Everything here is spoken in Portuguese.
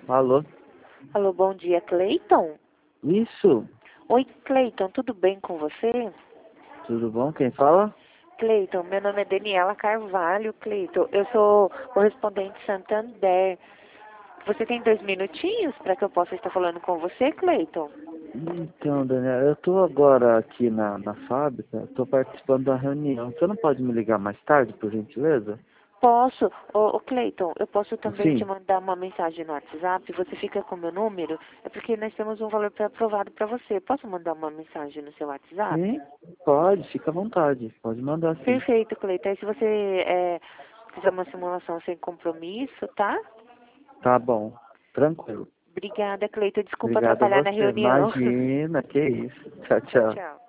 Alô? Alô, bom dia, Cleiton? Isso? Oi, Cleiton, tudo bem com você? Tudo bom? Quem fala? Cleiton, meu nome é Daniela Carvalho, Cleiton. Eu sou correspondente Santander. Você tem 2 minutinhos para que eu possa estar falando com você, Cleiton? Então, Daniel, eu tô agora aqui na fábrica, tô participando da reunião. Você não pode me ligar mais tarde, por gentileza? Posso. Ô, Cleiton, eu posso também te Sim. mandar uma mensagem no WhatsApp. Você fica com o meu número? É porque nós temos um valor pré-aprovado para você. Posso mandar uma mensagem no seu WhatsApp? Sim, pode, fica à vontade. Pode mandar sim. Perfeito, Cleiton. Aí se você fizer uma simulação sem compromisso, tá? Tá bom. Tranquilo. Obrigada, Cleiton. Desculpa Obrigado a atrapalhar na você. reunião. Imagina, que isso. Tchau, Tchau, tchau. tchau.